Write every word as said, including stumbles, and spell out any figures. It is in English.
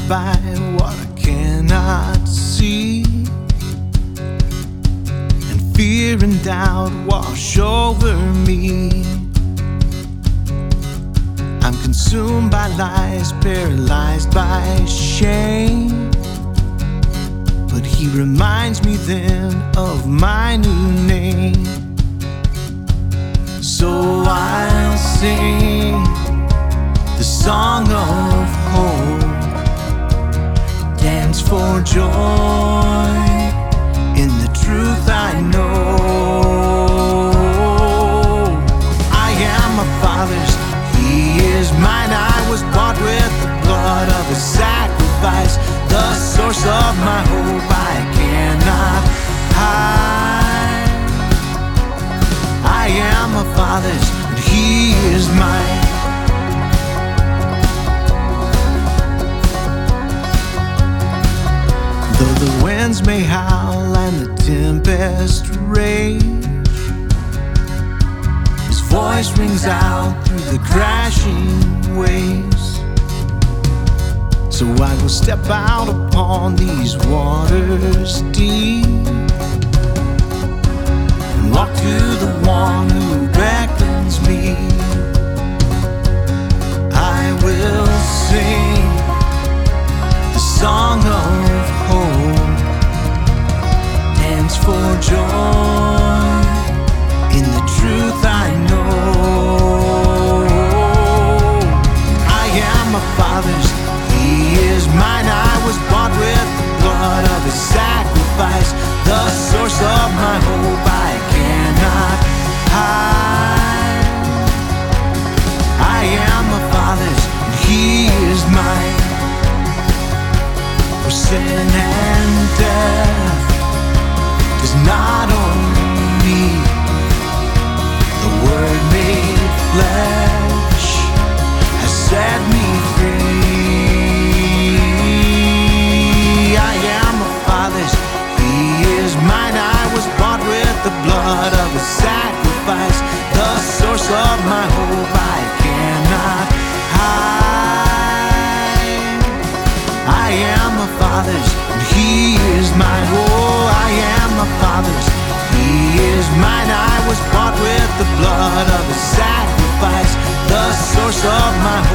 by what I cannot see, and fear and doubt wash over me. I'm consumed by lies, paralyzed by shame, but he reminds me then of my new name. So I'll sing the song of hope, dance for joy in the truth I know. I am my Father's, He is mine. I was bought with the blood of His sacrifice, the source of my hope I cannot hide. I am my Father's, and He is mine. Though the winds may howl and the tempest rage, His voice rings out through the crashing waves. So I will step out upon these waters deep and walk to the one who beckons me. I will sing the song of hope, dance for joy in the truth I know. I am my Father's, He is mine. I was bought with the blood of His sacrifice, the source of my hope I cannot hide. I am my Father's, and He is mine. For sin and death does not own me. The Word made flesh has set me free. I am my Father's, He is mine. I was bought with the blood of His sacrifice, the source of my hope I cannot hide. I am my Father's, and He is mine. Oh, I am my Father's, He is mine. I was bought with the blood of His sacrifice, the source of my